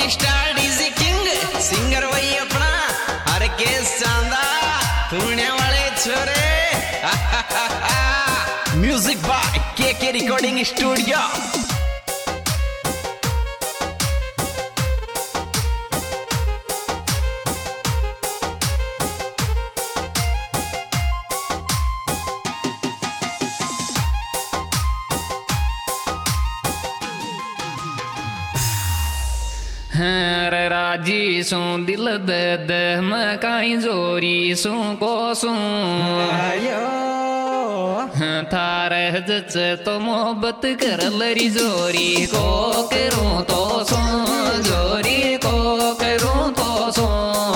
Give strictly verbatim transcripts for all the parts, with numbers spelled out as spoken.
Star DJ king singer वही अपना हर case चांदा पुणे वाले छोरे म्यूजिक बाय के के रिकॉर्डिंग स्टूडियो। हर राजी सू दिल दे दे मकाई जोरी सू को सू थारे जच तो मोहब्बत कर लरी जोरी को करूं तो सो जोरी को करूं तो सो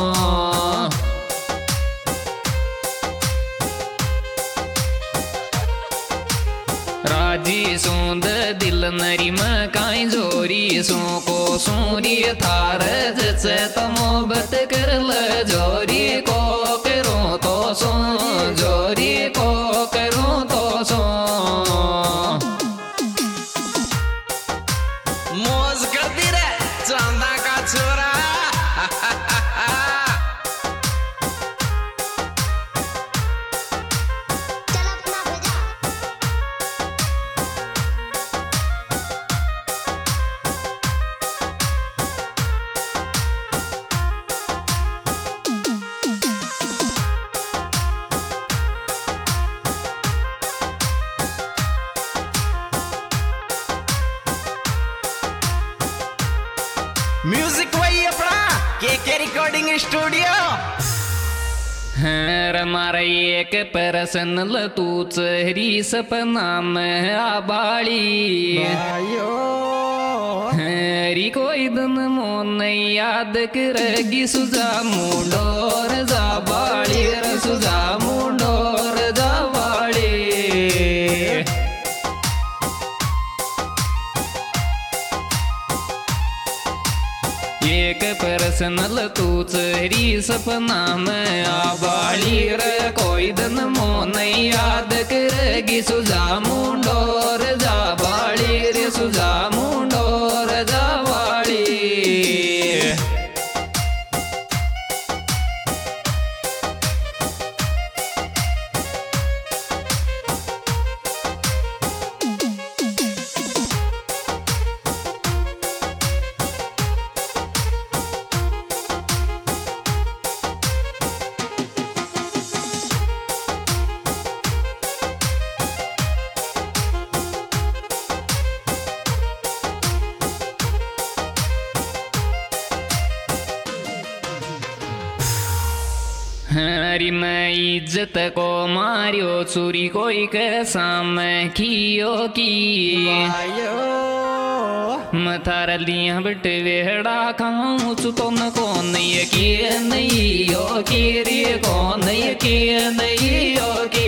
राजी सूंद दिल नरी मकाई जोरी सू को सूरी थार जैसे तो मोहब्बत कर ल जोरी को करूं तो सो जोरी को करूं तो सो मौज करती रे चांदा का छोरा। म्यूजिक वही अपना के के रिकॉर्डिंग स्टूडियो। हर मारा एक पर्सनल तू चेहरी सपना में आबाड़ी हरी कोई दिन मोन याद करेगी सुजा मुंडोर जा बाड़ी सुजा मुंडोर जा बाड़ी एक पर्सनल तू चेहरी सपना में आबाड़ी रे कोई दिन मोन याद करेगी सुजा मुंडोर जा बाड़ी रे सुजा मुंडोर जा बाड़ी। हरी मैं इज्जत को मारियो चोरी कोई के सामने कियो की मथार लिया बट वेड़ा खाऊं चुतो न को नहीं किए नहीं यो की रे को नहीं किए नहीं यो की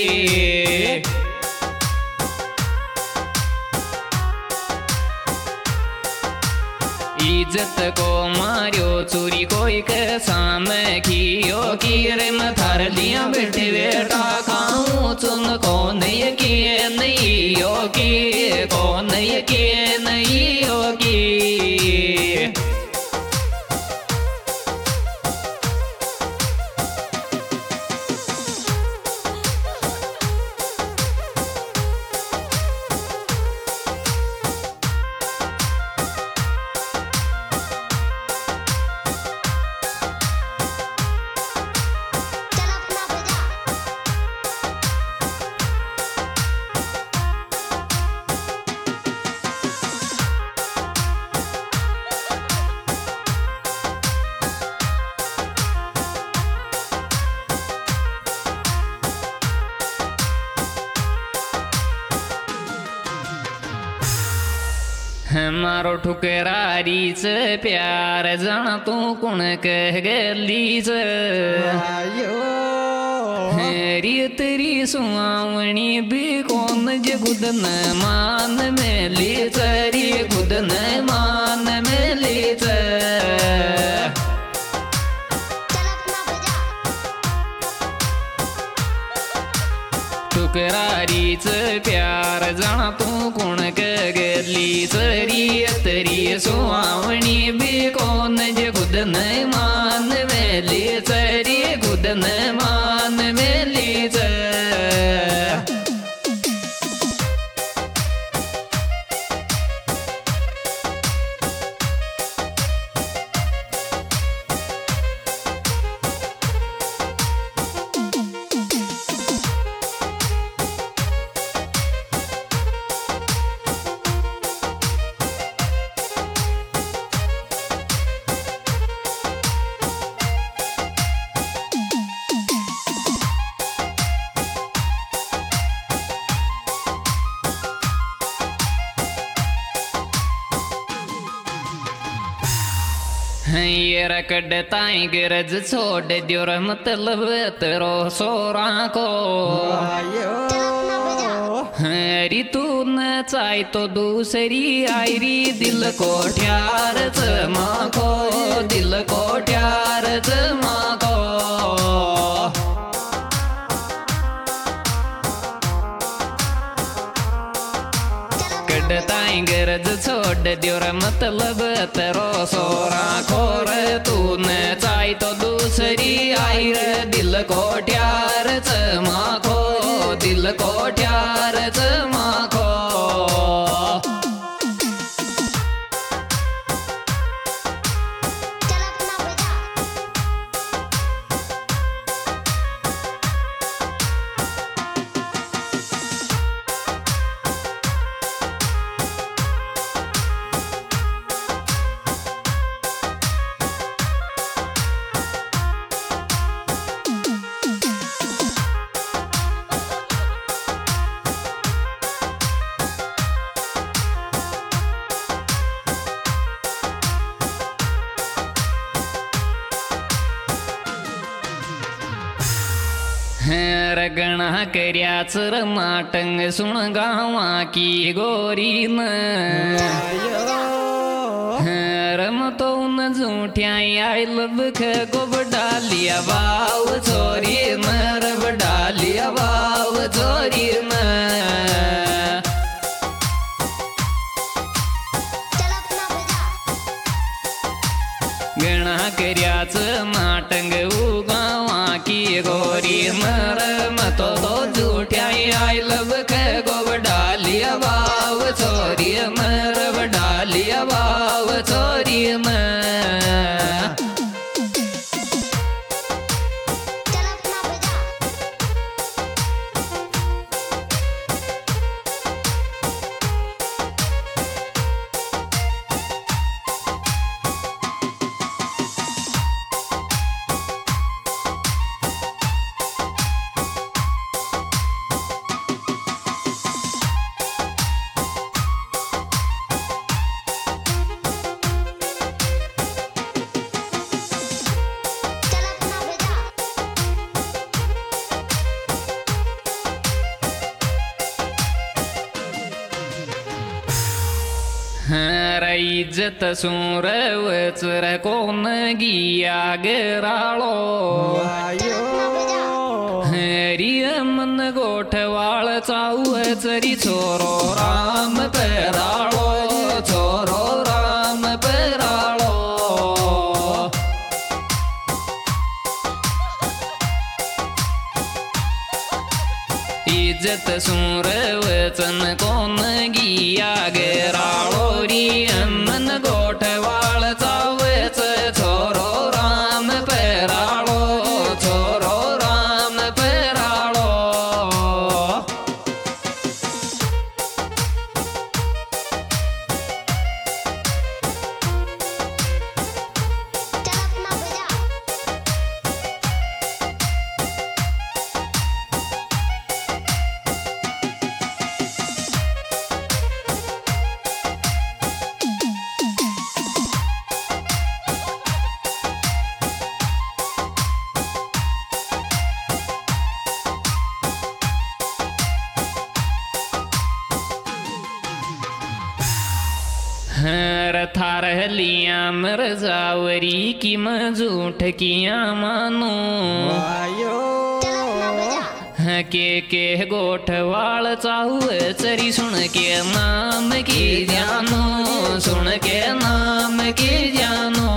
इज्जत को मारियो चोरी कोई के सामने कियो की रे मथार लिया बैठे बेटा खाऊं चुन को नहीं किए नहीं यो की को नहीं किए नहीं यो की। मारो ठुकरारी से प्यार जाना तू कुण कह गली से हेरी तेरी सुहावनी भी कौन जे खुद न मान में ली चरी खुद न मान में ली ठुकरारी हीच प्यार जाणा तू कोण गली चरी तरी सुहावणी बी कोण जे खुद न मान मेली चरी खुद न मान मेली च ये रकड़ ताई गरज छोड़ दियो रे मतलब तेरो सोरा को हरी तू न चाहे तो दूसरी आयरी दिल को ठ्यार जमा को दिल को ठ्यार जमा को ताई गरज छोड़ दियो रे मतलब तेरो सोरा खोर तू न चाहे तो दूसरी आई रे दिल को ठ्यार चमा को दिल को ठ्यार चमा को रगणा कर्याच माटंग सुन गावा की गोरी न रम तो न झूठियाई आई लब को डालिया बाव चोरी न रब डालिया बाव चोरी न गणा कर्याच माटंग उगावा की गोरी मर मतो तो झूठियाई आई लब को डालिया बाव चोरी मर डालिया बाव चोरी म इज्जत सूर वचर कोण गिया गेराळो हरी मन गोठवाळ चाऊ चरी छोरो राम पेराळो छोरो राम पेराळो इज्जत सूर वचन कोण गिया गेराळो री मन गोठवाळ चावच छोरो राम पेराळो छोरो राम पेराळो थार लिया मरजावरी की मजूठ किया मानो के के गोठवाल चाहू चरी सुन के नाम की जानो सुन के नाम की जानो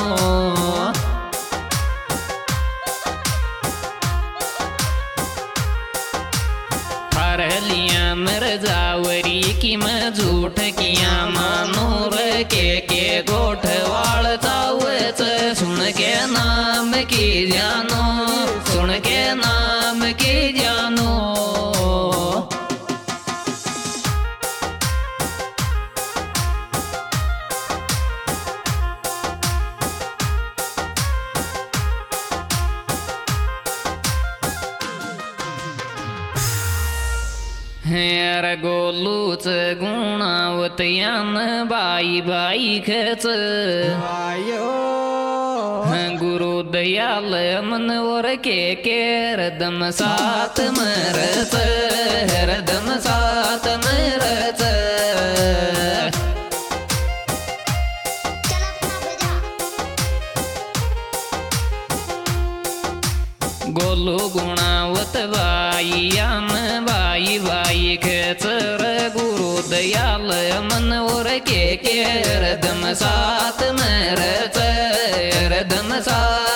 लिया मर जावरी की मैं झूठ किया मानूर के के गोठवाल चावच सुन के नाम की जानो सुन के नाम की जानो हेर गोलूच गुणावतयान बाई बाई खच गुरु दयाल मनवर के के हरदम साथ मरच हरदम साथ मरच गोलू गुणावत बाईयान बाई बाई खेचर गुरु दयाल मनवर के के हरदम साथ मरच हरदम साथ